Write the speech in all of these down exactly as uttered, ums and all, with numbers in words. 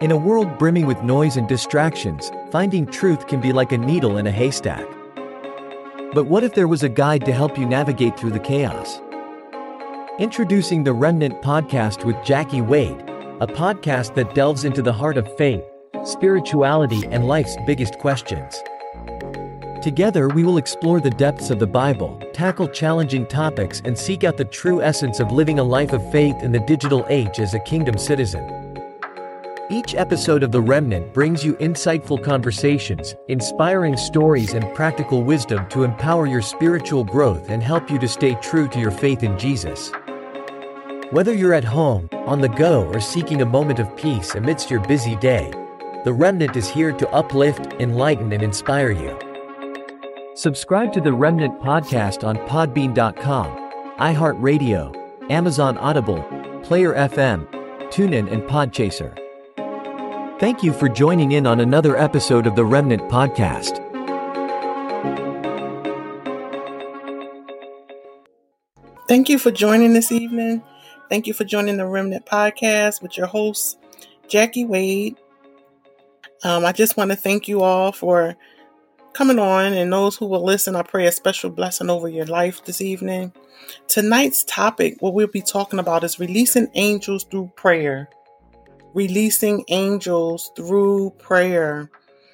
In a world brimming with noise and distractions, finding truth can be like a needle in a haystack. But what if there was a guide to help you navigate through the chaos? Introducing the Remnant Podcast with Jackie Wade, a podcast that delves into the heart of faith, spirituality, and life's biggest questions. Together we will explore the depths of the Bible, tackle challenging topics, and seek out the true essence of living a life of faith in the digital age as a kingdom citizen. Each episode of The Remnant brings you insightful conversations, inspiring stories, and practical wisdom to empower your spiritual growth and help you to stay true to your faith in Jesus. Whether you're at home, on the go, or seeking a moment of peace amidst your busy day, The Remnant is here to uplift, enlighten, and inspire you. Subscribe to The Remnant Podcast on podbean dot com, iHeartRadio, Amazon Audible, Player F M, TuneIn, and Podchaser. Thank you for joining in on another episode of The Remnant Podcast. Thank you for joining this evening. Thank you for joining The Remnant Podcast with your host, Jackie Wade. Um, I just want to thank you all for coming on, and those who will listen, I pray a special blessing over your life this evening. Tonight's topic, what we'll be talking about, is releasing angels through prayer. Releasing angels through prayer.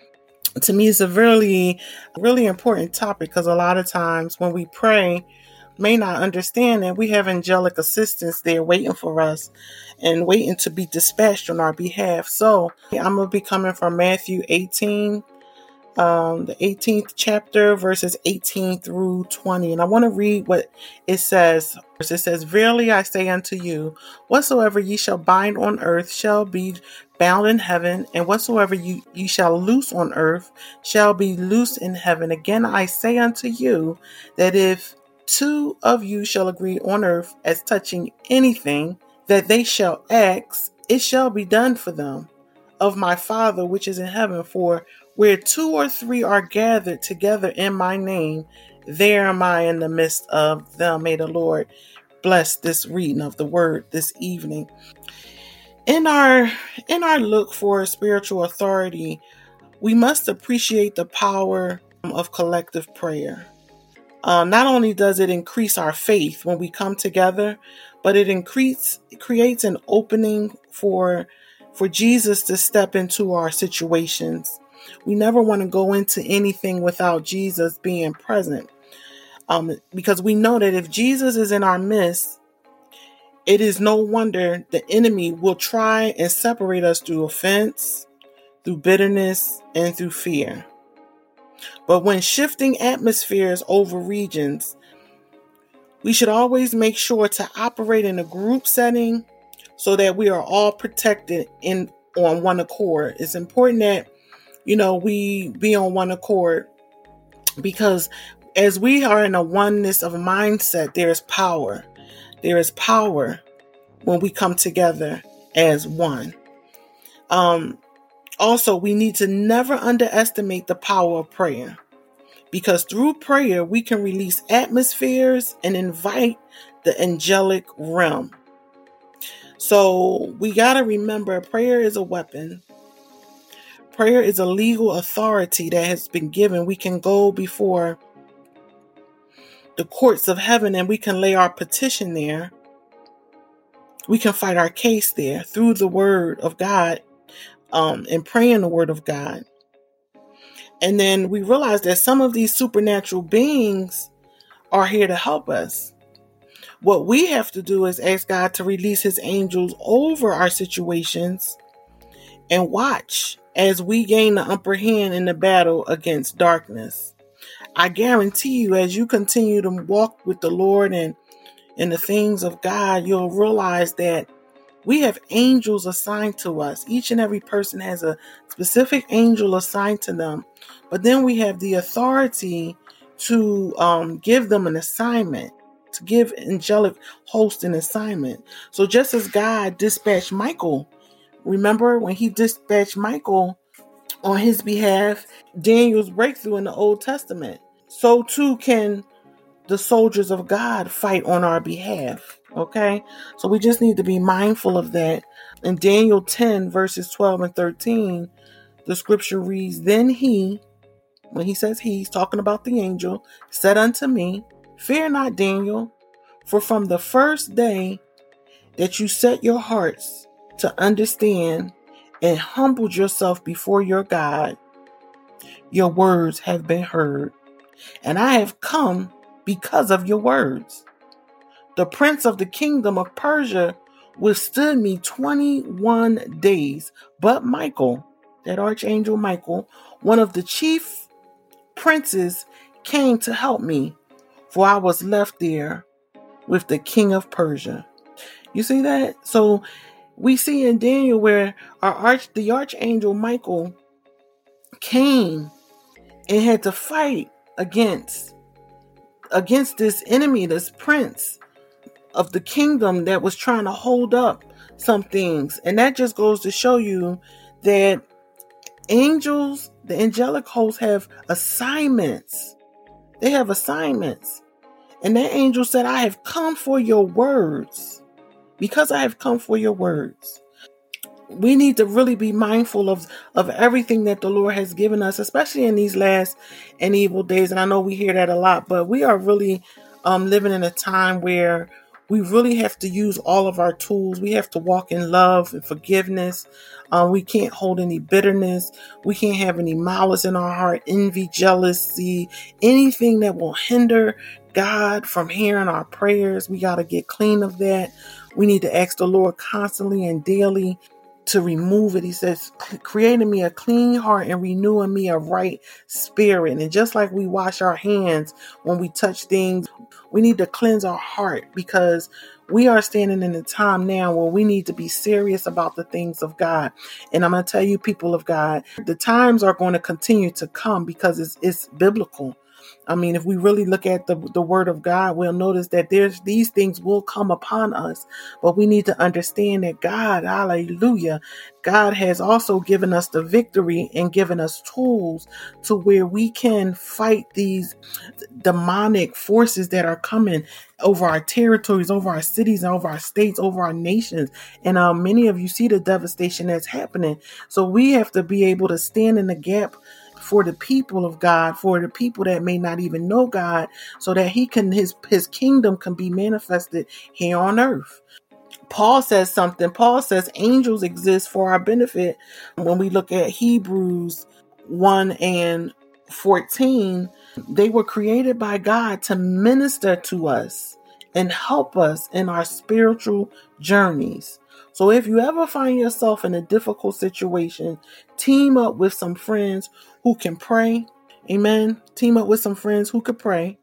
To me, it's a really, really important topic because a lot of times when we pray, may not understand that we have angelic assistance there waiting for us and waiting to be dispatched on our behalf. So I'm going to be coming from Matthew eighteen. Um, the eighteenth chapter, verses eighteen through twenty. And I want to read what it says. It says, "Verily I say unto you, whatsoever ye shall bind on earth shall be bound in heaven, and whatsoever you, ye shall loose on earth shall be loosed in heaven. Again I say unto you, that if two of you shall agree on earth as touching anything that they shall ask, it shall be done for them of my Father which is in heaven. For where two or three are gathered together in my name, there am I in the midst of them." May the Lord bless this reading of the word this evening. In our in our look for spiritual authority, we must appreciate the power of collective prayer. Uh, not only does it increase our faith when we come together, but it increase, it creates an opening for for Jesus to step into our situations. We never want to go into anything without Jesus being present. Um, because we know that if Jesus is in our midst, it is no wonder the enemy will try and separate us through offense, through bitterness, and through fear. But when shifting atmospheres over regions, we should always make sure to operate in a group setting so that we are all protected in on one accord. It's important that, you know, we be on one accord, because as we are in a oneness of mindset, there is power. There is power when we come together as one. Um, also, we need to never underestimate the power of prayer, because through prayer, we can release atmospheres and invite the angelic realm. So we got to remember, prayer is a weapon. Prayer is a legal authority that has been given. We can go before the courts of heaven and we can lay our petition there. We can fight our case there through the word of God, um, and praying the word of God. And then we realize that some of these supernatural beings are here to help us. What we have to do is ask God to release his angels over our situations and watch as we gain the upper hand in the battle against darkness. I guarantee you, as you continue to walk with the Lord and in the things of God, you'll realize that we have angels assigned to us. Each and every person has a specific angel assigned to them. But then we have the authority to um, give them an assignment, to give angelic host an assignment. So just as God dispatched Michael, remember when he dispatched Michael on his behalf, Daniel's breakthrough in the Old Testament, so too can the soldiers of God fight on our behalf. Okay, so we just need to be mindful of that. In Daniel ten, verses twelve and thirteen, the scripture reads, Then he, when he says he, he's talking about the angel, said unto me, Fear not, Daniel, for from the first day that you set your hearts to understand and humbled yourself before your God, your words have been heard, and I have come because of your words. The prince of the kingdom of Persia withstood me twenty-one days, but Michael, that archangel Michael, one of the chief princes, came to help me, for I was left there with the king of Persia. You see that? So we see in Daniel where our arch, the archangel Michael came and had to fight against, against this enemy, this prince of the kingdom that was trying to hold up some things. And that just goes to show you that angels, the angelic hosts, have assignments. They have assignments. And that angel said, I have come for your words. Because I have come for your words. We need to really be mindful of, of everything that the Lord has given us, especially in these last and evil days. And I know we hear that a lot, but we are really um, living in a time where we really have to use all of our tools. We have to walk in love and forgiveness. Uh, we can't hold any bitterness. We can't have any malice in our heart, envy, jealousy, anything that will hinder God from hearing our prayers. We got to get clean of that. We need to ask the Lord constantly and daily to remove it. He says, create in me a clean heart and renew in me a right spirit. And just like we wash our hands when we touch things, we need to cleanse our heart, because we are standing in a time now where we need to be serious about the things of God. And I'm going to tell you, people of God, the times are going to continue to come because it's, it's biblical. I mean, if we really look at the, the word of God, we'll notice that there's these things will come upon us. But we need to understand that God, hallelujah, God has also given us the victory and given us tools to where we can fight these demonic forces that are coming over our territories, over our cities, and over our states, over our nations. And um, many of you see the devastation that's happening. So we have to be able to stand in the gap for the people of God, for the people that may not even know God, so that he can, his, his kingdom can be manifested here on earth. Paul says something. Paul says angels exist for our benefit. When we look at Hebrews one and fourteen, they were created by God to minister to us and help us in our spiritual journeys. So if you ever find yourself in a difficult situation, team up with some friends who can pray. Amen. Team up with some friends who can pray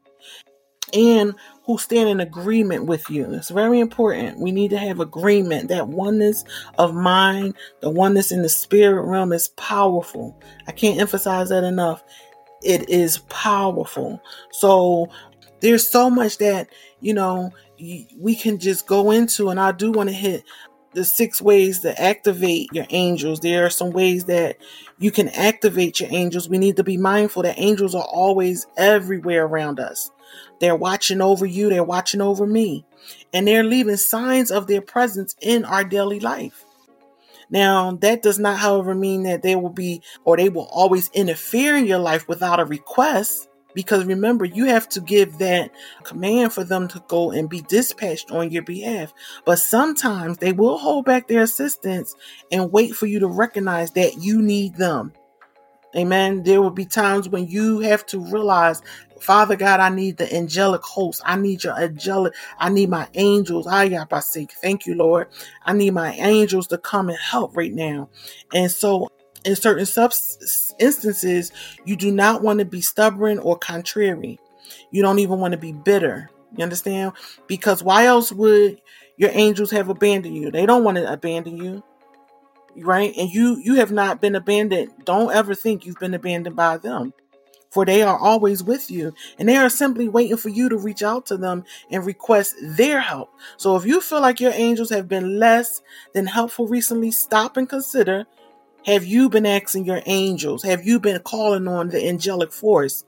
and who stand in agreement with you. It's very important. We need to have agreement. That oneness of mind, the oneness in the spirit realm is powerful. I can't emphasize that enough. It is powerful. So there's so much that, you know, we can just go into, and I do want to hit the six ways to activate your angels. There are some ways that you can activate your angels. We need to be mindful that angels are always everywhere around us. They're watching over you. They're watching over me. And they're leaving signs of their presence in our daily life. Now, that does not, however, mean that they will be, or they will always interfere in your life without a request. Because remember, you have to give that command for them to go and be dispatched on your behalf. But sometimes they will hold back their assistance and wait for you to recognize that you need them. Amen. There will be times when you have to realize, Father God, I need the angelic host. I need your angelic. I need my angels. Thank you, Lord. I need my angels to come and help right now. And so in certain sub- instances, you do not want to be stubborn or contrary. You don't even want to be bitter. You understand? Because why else would your angels have abandoned you? They don't want to abandon you. Right? And you, you have not been abandoned. Don't ever think you've been abandoned by them, for they are always with you, and they are simply waiting for you to reach out to them and request their help. So if you feel like your angels have been less than helpful recently, stop and consider, have you been asking your angels? Have you been calling on the angelic force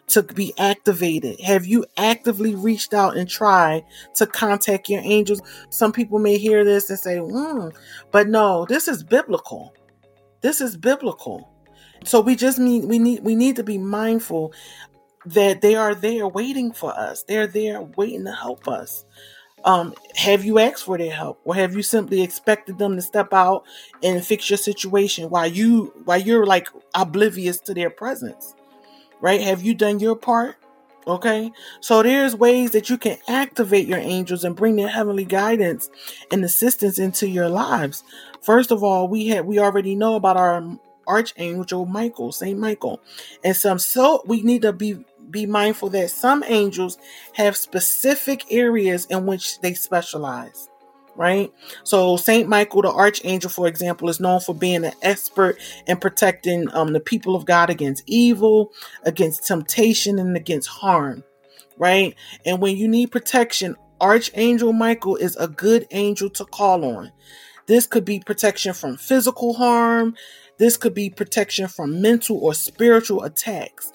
to be activated? Have you actively reached out and tried to contact your angels? Some people may hear this and say, hmm, but no, this is biblical. This is biblical. So we just need, we need, we need to be mindful that they are there waiting for us. They're there waiting to help us. Um, have you asked for their help, or have you simply expected them to step out and fix your situation while you, while you're like oblivious to their presence, right? Have you done your part? Okay. So there's ways that you can activate your angels and bring their heavenly guidance and assistance into your lives. First of all, we had, we already know about our Archangel Michael, Saint Michael, and some, so we need to be be mindful that some angels have specific areas in which they specialize, right? So Saint Michael, the Archangel, for example, is known for being an expert in protecting um, the people of God against evil, against temptation, and against harm, right? And when you need protection, Archangel Michael is a good angel to call on. This could be protection from physical harm. This could be protection from mental or spiritual attacks.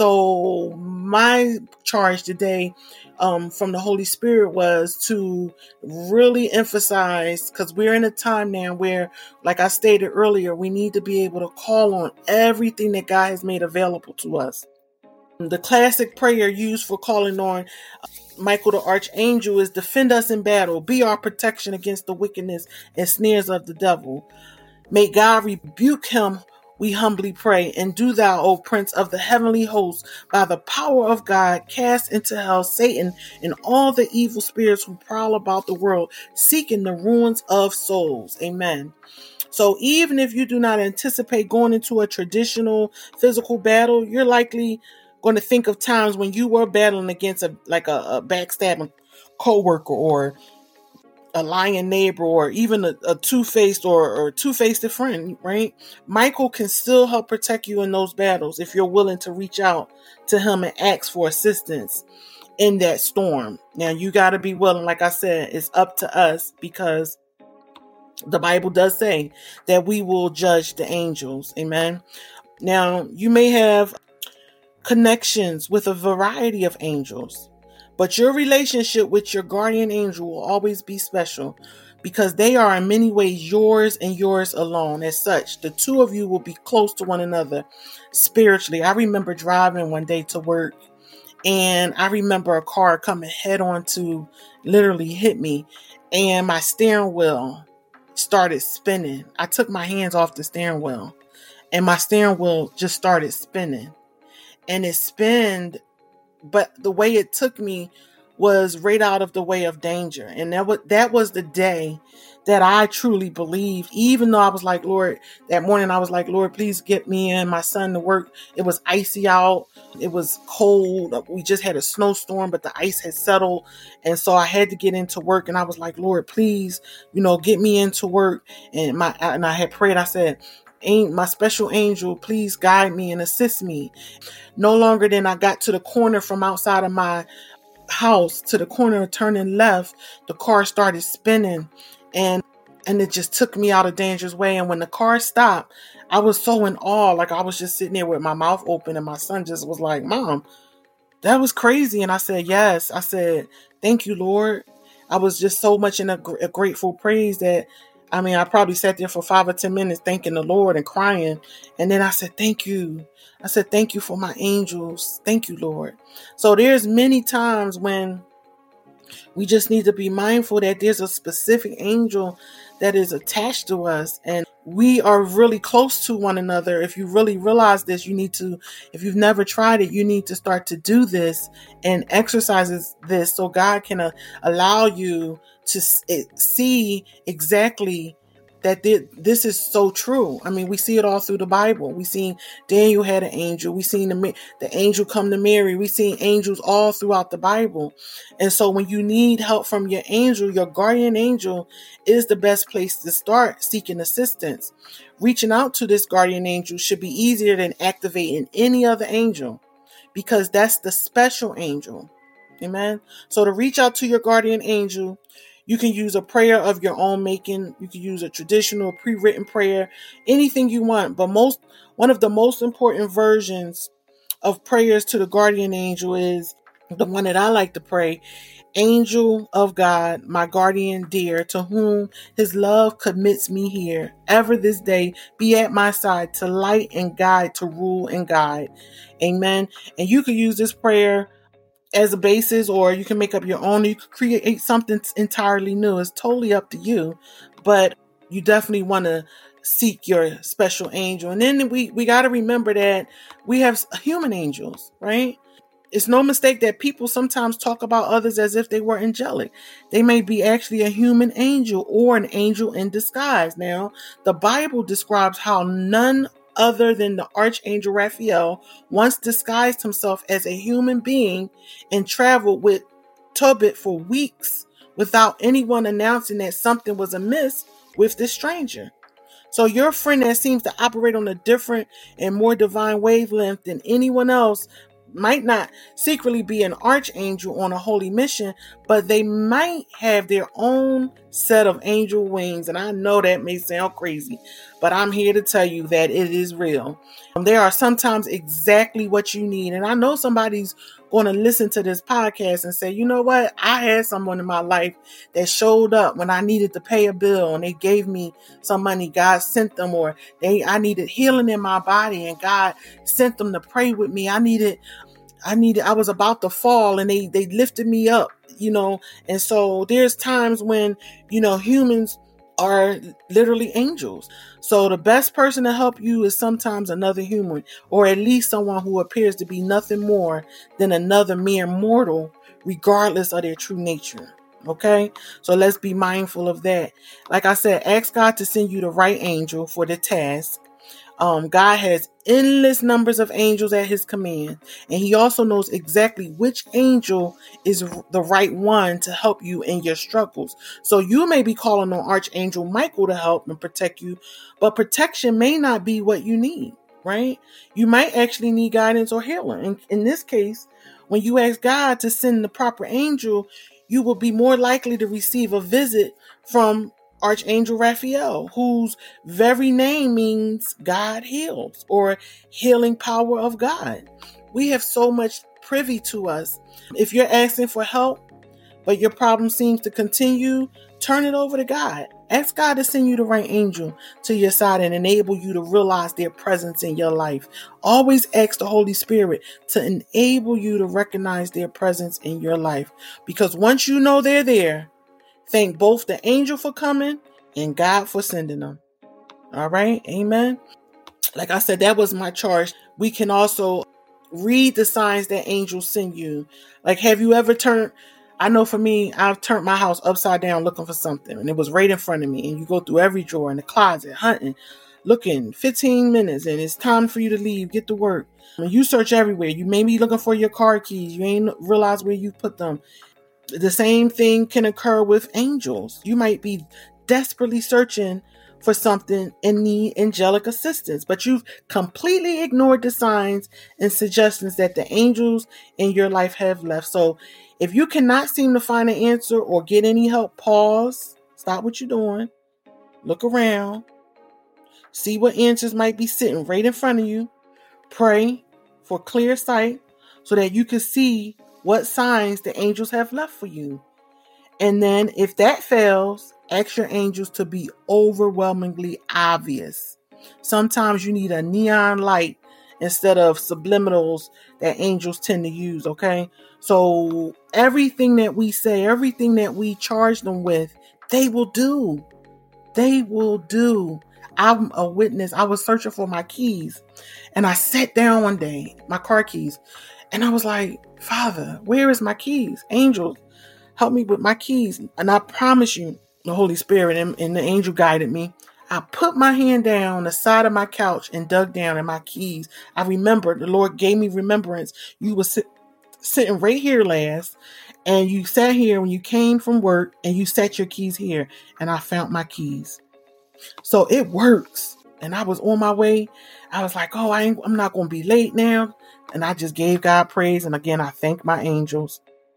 So my charge today um, from the Holy Spirit was to really emphasize, because we're in a time now where, like I stated earlier, we need to be able to call on everything that God has made available to us. The classic prayer used for calling on Michael the Archangel is, defend us in battle, be our protection against the wickedness and snares of the devil. May God rebuke him, we humbly pray, and do thou, O Prince of the heavenly hosts, by the power of God, cast into hell Satan and all the evil spirits who prowl about the world, seeking the ruins of souls. Amen. So even if you do not anticipate going into a traditional physical battle, you're likely going to think of times when you were battling against a like a, a backstabbing coworker, or a lying neighbor, or even a, a two-faced or, or two-faced friend, right? Michael can still help protect you in those battles if you're willing to reach out to him and ask for assistance in that storm. Now, you got to be willing. Like I said, it's up to us, because the Bible does say that we will judge the angels. Amen. Now, you may have connections with a variety of angels, but your relationship with your guardian angel will always be special, because they are in many ways yours and yours alone. As such, the two of you will be close to one another spiritually. I remember driving one day to work, and I remember a car coming head on to literally hit me, and my steering wheel started spinning. I took my hands off the steering wheel, and my steering wheel just started spinning, and it spinned. But the way it took me was right out of the way of danger. And that was, that was the day that I truly believed, even though I was like, Lord, that morning I was like, Lord, please get me and my son to work. It was icy out. It was cold. We just had a snowstorm, but the ice had settled. And so I had to get into work, and I was like, Lord, please, you know, get me into work. And my, and I had prayed, I said, Ain't my special angel, please guide me and assist me. No longer than I got to the corner from outside of my house to the corner, turning left, the car started spinning, and and it just took me out of dangerous way. And when the car stopped, I was so in awe. Like, I was just sitting there with my mouth open, and my son just was like, Mom, that was crazy. And I said, yes. I said, thank you, Lord. I was just so much in a, a grateful praise that, I mean, I probably sat there for five or ten minutes thanking the Lord and crying. And then I said, thank you. I said, thank you for my angels. Thank you, Lord. So there's many times when we just need to be mindful that there's a specific angel that is attached to us, and we are really close to one another. If you really realize this, you need to, if you've never tried it, you need to start to do this and exercise this, so God can uh, allow you to see exactly that this is so true. I mean, we see it all through the Bible. We seen Daniel had an angel. We seen the, the angel come to Mary. We seen angels all throughout the Bible. And so when you need help from your angel, your guardian angel is the best place to start seeking assistance. Reaching out to this guardian angel should be easier than activating any other angel, because that's the special angel. Amen. So to reach out to your guardian angel, you can use a prayer of your own making. You can use a traditional pre-written prayer, anything you want. But most, one of the most important versions of prayers to the guardian angel is the one that I like to pray. Angel of God, my guardian dear, to whom his love commits me here, ever this day be at my side to light and guide, to rule and guide. Amen. And you can use this prayer as a basis, or you can make up your own. You could create something entirely new. It's totally up to you, but you definitely want to seek your special angel. And then we, we got to remember that we have human angels, right? It's no mistake that people sometimes talk about others as if they were angelic. They may be actually a human angel or an angel in disguise. Now, the Bible describes how none other than the Archangel Raphael once disguised himself as a human being and traveled with Tobit for weeks without anyone announcing that something was amiss with this stranger. So your friend that seems to operate on a different and more divine wavelength than anyone else might not secretly be an archangel on a holy mission, but they might have their own set of angel wings. And I know that may sound crazy, but I'm here to tell you that it is real. They are sometimes exactly what you need. And I know somebody's going to listen to this podcast and say, you know what? I had someone in my life that showed up when I needed to pay a bill and they gave me some money. God sent them, or they, I needed healing in my body and God sent them to pray with me. I needed, I needed, I was about to fall and they, they lifted me up, you know? And so there's times when, you know, humans are literally angels. So the best person to help you is sometimes another human, or at least someone who appears to be nothing more than another mere mortal, regardless of their true nature. Okay. So let's be mindful of that. Like I said, ask God to send you the right angel for the task. Um, God has endless numbers of angels at his command, and he also knows exactly which angel is the right one to help you in your struggles. So you may be calling on Archangel Michael to help and protect you, but protection may not be what you need, right? You might actually need guidance or healing. And in this case, when you ask God to send the proper angel, you will be more likely to receive a visit from Archangel Raphael, whose very name means God heals, or healing power of God. We have so much privy to us. If you're asking for help, but your problem seems to continue, turn it over to God. Ask God to send you the right angel to your side and enable you to realize their presence in your life. Always ask the Holy Spirit to enable you to recognize their presence in your life. Because once you know they're there, thank both the angel for coming and God for sending them. All right. Amen. Like I said, that was my charge. We can also read the signs that angels send you. Like, have you ever turned, I know for me, I've turned my house upside down looking for something and it was right in front of me, and you go through every drawer in the closet, hunting, looking fifteen minutes, and it's time for you to leave, get to work. When you search everywhere, you may be looking for your car keys. You ain't realize where you put them. The same thing can occur with angels. You might be desperately searching for something and need angelic assistance, but you've completely ignored the signs and suggestions that the angels in your life have left. So if you cannot seem to find an answer or get any help, pause, stop what you're doing, look around, see what answers might be sitting right in front of you, pray for clear sight so that you can see what signs the angels have left for you. And then if that fails, ask your angels to be overwhelmingly obvious. Sometimes you need a neon light instead of subliminals that angels tend to use. Okay. So everything that we say, everything that we charge them with, they will do. They will do. I'm a witness. I was searching for my keys and I sat down one day, my car keys, and I was like, Father, where is my keys? Angels, help me with my keys. And I promise you, the Holy Spirit and, and the angel guided me. I put my hand down on the side of my couch and dug down in my keys. I remember the Lord gave me remembrance. You were sit, sitting right here last, and you sat here when you came from work, and you set your keys here, and I found my keys. So it works. And I was on my way. I was like, oh, I ain't, I'm not going to be late now. And I just gave God praise. And again, I thank my angels.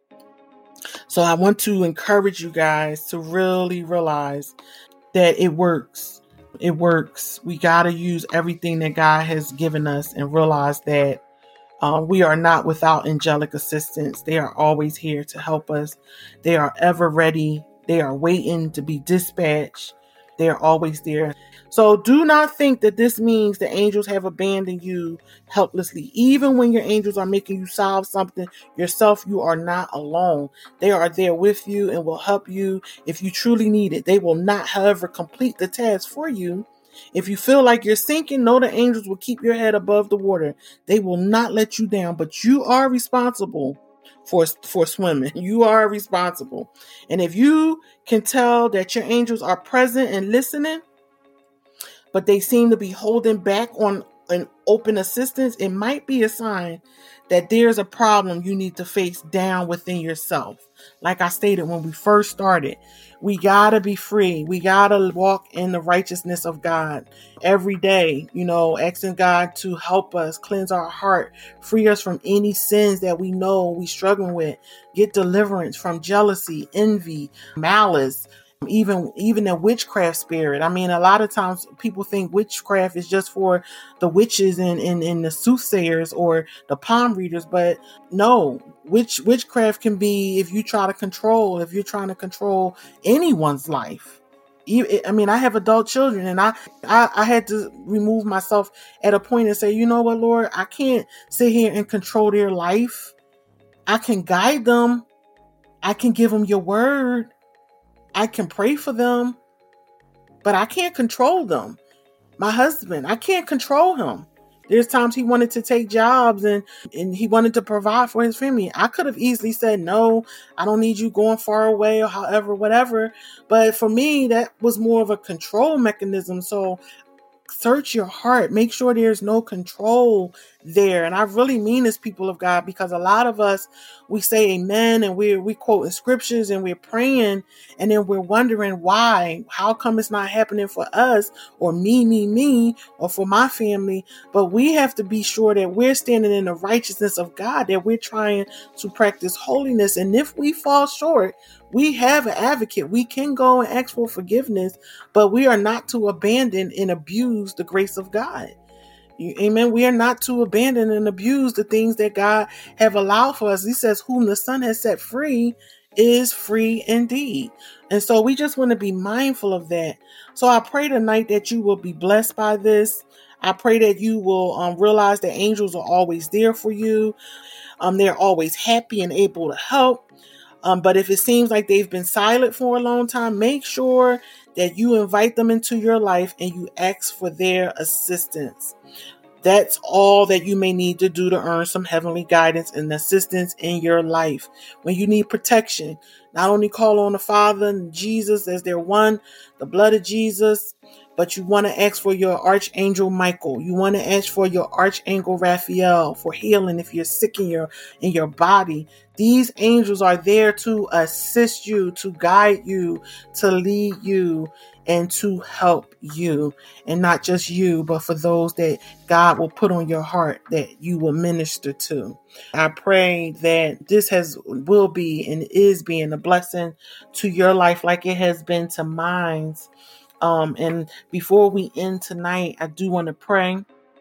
So I want to encourage you guys to really realize that it works. It works. We got to use everything that God has given us and realize that Um, we are not without angelic assistance. They are always here to help us. They are ever ready. They are waiting to be dispatched. They are always there. So do not think that this means the angels have abandoned you helplessly. Even when your angels are making you solve something yourself, you are not alone. They are there with you and will help you if you truly need it. They will not, however, complete the task for you. If you feel like you're sinking, know the angels will keep your head above the water. They will not let you down, but you are responsible for, for swimming. You are responsible. And if you can tell that your angels are present and listening, but they seem to be holding back on an open assistance, it might be a sign that there's a problem you need to face down within yourself. Like I stated when we first started, we gotta be free. We gotta walk in the righteousness of God every day, you know, asking God to help us cleanse our heart, free us from any sins that we know we struggling with, get deliverance from jealousy, envy, malice, even even a witchcraft spirit. I mean, a lot of times people think witchcraft is just for the witches and, and, and the soothsayers or the palm readers, but no, witch witchcraft can be if you try to control, if you're trying to control anyone's life. I mean, I have adult children, and I, I, I had to remove myself at a point and say, you know what, Lord, I can't sit here and control their life. I can guide them. I can give them your word. I can pray for them, but I can't control them. My husband, I can't control him. There's times he wanted to take jobs and, and he wanted to provide for his family. I could have easily said, no, I don't need you going far away or however, whatever. But for me, that was more of a control mechanism. So search your heart. Make sure there's no control there. And I really mean this, people of God, because a lot of us, we say amen and we're we quoting scriptures and we're praying, and then we're wondering why, how come it's not happening for us or me, me, me, or for my family. But we have to be sure that we're standing in the righteousness of God, that we're trying to practice holiness. And if we fall short, we have an advocate. We can go and ask for forgiveness, but we are not to abandon and abuse the grace of God. Amen. We are not to abandon and abuse the things that God have allowed for us. He says, whom the Son has set free is free indeed. And so we just want to be mindful of that. So I pray tonight that you will be blessed by this. I pray that you will um, realize that angels are always there for you. Um, they're always happy and able to help. Um, but if it seems like they've been silent for a long time, make sure that you invite them into your life and you ask for their assistance. That's all that you may need to do to earn some heavenly guidance and assistance in your life. When you need protection, not only call on the Father and Jesus as their one, the blood of Jesus, but you want to ask for your Archangel Michael. You want to ask for your Archangel Raphael for healing if you're sick in your, in your body. These angels are there to assist you, to guide you, to lead you, and to help you. And not just you, but for those that God will put on your heart that you will minister to. I pray that this has will be and is being a blessing to your life like it has been to mine. Um, and before we end tonight, I do want to pray.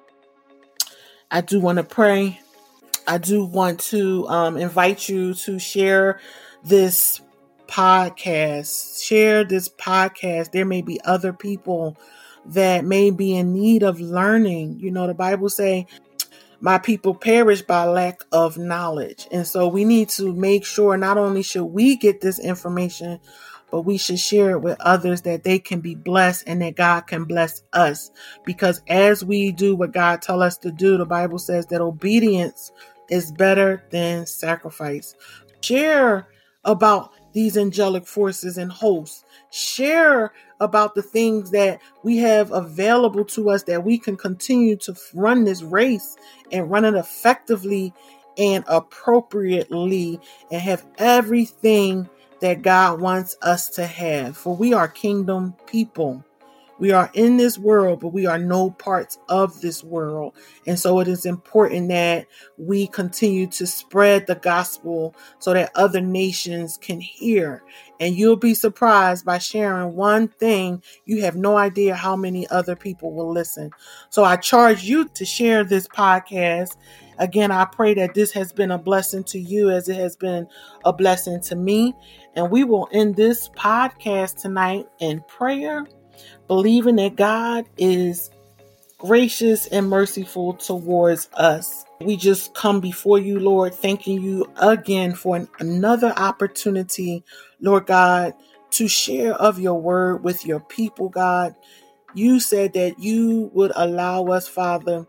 I do want to pray. I do want to um, invite you to share this podcast. Share this podcast. There may be other people that may be in need of learning. You know, the Bible say, my people perish by lack of knowledge. And so we need to make sure not only should we get this information, but we should share it with others that they can be blessed and that God can bless us. Because as we do what God tells us to do, the Bible says that obedience is better than sacrifice. Share about these angelic forces and hosts. Share about the things that we have available to us that we can continue to run this race and run it effectively and appropriately and have everything that God wants us to have. For we are kingdom people. We are in this world, but we are no parts of this world. And so it is important that we continue to spread the gospel so that other nations can hear. And you'll be surprised by sharing one thing. You have no idea how many other people will listen. So I charge you to share this podcast. Again, I pray that this has been a blessing to you as it has been a blessing to me. And we will end this podcast tonight in prayer, believing that God is gracious and merciful towards us. We just come before you, Lord, thanking you again for an, another opportunity, Lord God, to share of your word with your people, God. You said that you would allow us, Father,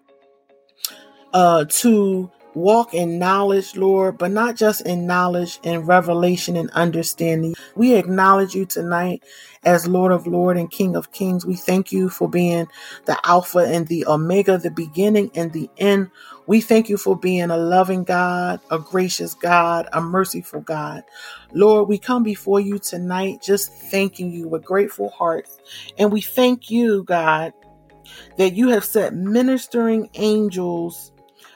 uh, to walk in knowledge, Lord, but not just in knowledge and revelation and understanding. We acknowledge you tonight as Lord of Lords and King of Kings. We thank you for being the Alpha and the Omega, the beginning and the end. We thank you for being a loving God, a gracious God, a merciful God. Lord, we come before you tonight just thanking you with grateful hearts. And we thank you, God, that you have set ministering angels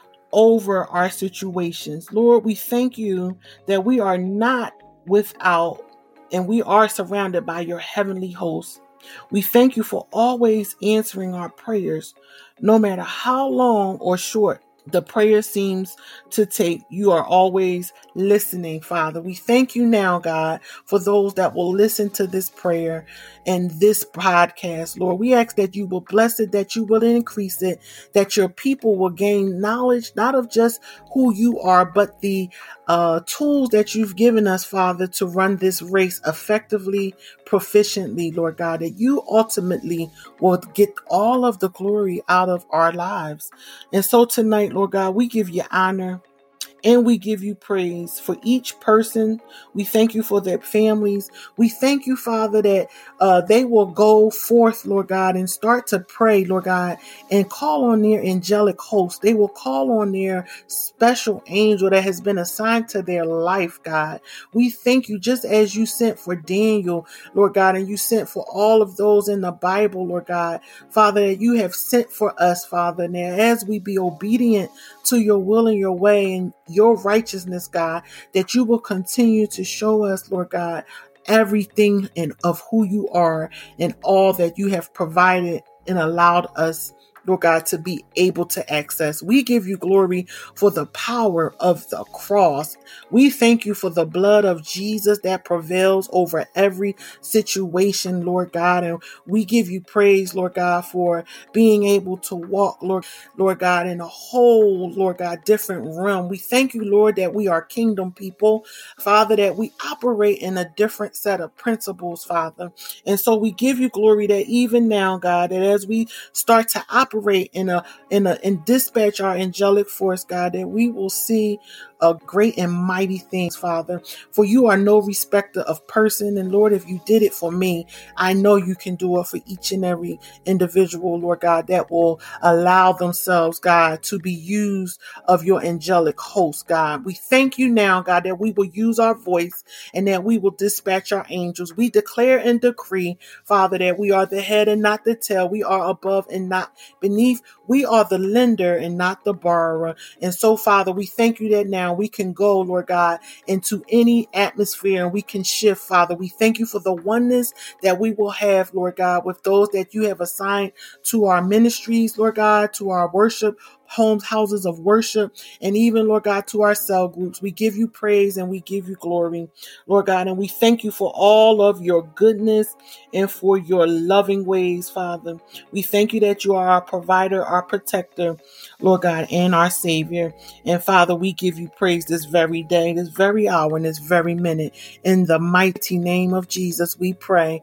over our situations. Lord, we thank you that we are not without and we are surrounded by your heavenly host. We thank you for always answering our prayers, no matter how long or short the prayer seems to take. You are always listening, Father. We thank you now, God, for those that will listen to this prayer and this podcast. Lord, we ask that you will bless it, that you will increase it, that your people will gain knowledge, not of just who you are, but the uh, tools that you've given us, Father, to run this race effectively, proficiently, Lord God, that you ultimately will get all of the glory out of our lives. And so tonight, Lord God, we give you honor and we give you praise for each person. We thank you for their families. We thank you, Father, that uh, they will go forth, Lord God, and start to pray, Lord God, and call on their angelic host. They will call on their special angel that has been assigned to their life, God. We thank you just as you sent for Daniel, Lord God, and you sent for all of those in the Bible, Lord God, Father, that you have sent for us, Father. Now, as we be obedient to your will and your way and your righteousness, God, that you will continue to show us, Lord God, everything and of who you are and all that you have provided and allowed us, Lord God, to be able to access. We give you glory for the power of the cross. We thank you for the blood of Jesus that prevails over every situation, Lord God. And we give you praise, Lord God, for being able to walk, Lord, Lord God, in a whole, Lord God, different realm. We thank you, Lord, that we are kingdom people, Father, that we operate in a different set of principles, Father. And so we give you glory that even now, God, that as we start to operate in a in a and dispatch our angelic force, God, that we will see a great and mighty things, Father. For you are no respecter of person. And Lord, if you did it for me, I know you can do it for each and every individual, Lord God, that will allow themselves, God, to be used of your angelic host, God. We thank you now, God, that we will use our voice and that we will dispatch our angels. We declare and decree, Father, that we are the head and not the tail. We are above and not beneath. We are the lender and not the borrower. And so, Father, we thank you that now we can go, Lord God, into any atmosphere and we can shift, Father. We thank you for the oneness that we will have, Lord God, with those that you have assigned to our ministries, Lord God, to our worship homes, houses of worship, and even, Lord God, to our cell groups. We give you praise and we give you glory, Lord God, and we thank you for all of your goodness and for your loving ways, Father. We thank you that you are our provider, our protector, Lord God, and our Savior. And Father, we give you praise this very day, this very hour, and this very minute. In the mighty name of Jesus, we pray.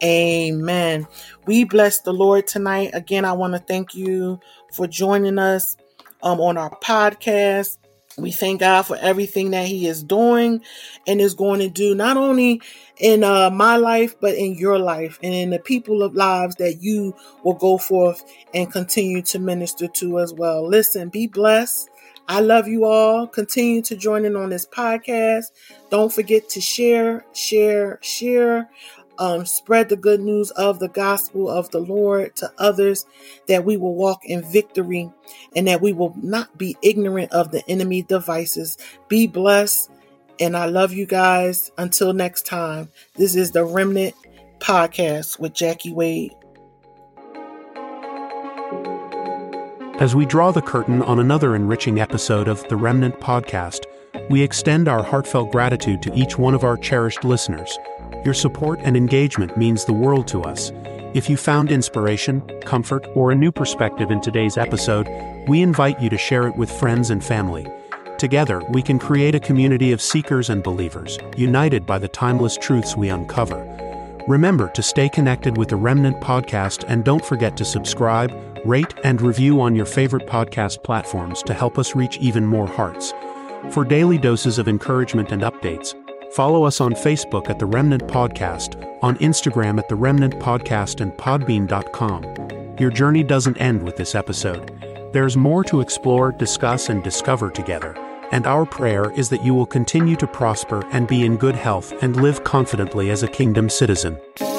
Amen. We bless the Lord tonight. Again, I want to thank you for joining us um, on our podcast. We thank God for everything that he is doing and is going to do, not only in uh, my life, but in your life and in the people of lives that you will go forth and continue to minister to as well. Listen, be blessed. I love you all. Continue to join in on this podcast. Don't forget to share, share, share. um, spread the good news of the gospel of the Lord to others, that we will walk in victory and that we will not be ignorant of the enemy devices. Be blessed. And I love you guys. Until next time, this is the Remnant Podcast with Jackie Wade. As we draw the curtain on another enriching episode of the Remnant Podcast, we extend our heartfelt gratitude to each one of our cherished listeners. Your support and engagement means the world to us. If you found inspiration, comfort, or a new perspective in today's episode, we invite you to share it with friends and family. Together, we can create a community of seekers and believers, united by the timeless truths we uncover. Remember to stay connected with the Remnant Podcast, and don't forget to subscribe, rate, and review on your favorite podcast platforms to help us reach even more hearts. For daily doses of encouragement and updates, follow us on Facebook at The Remnant Podcast, on Instagram at The Remnant Podcast, and podbean dot com. Your journey doesn't end with this episode. There's more to explore, discuss, and discover together, and our prayer is that you will continue to prosper and be in good health and live confidently as a kingdom citizen.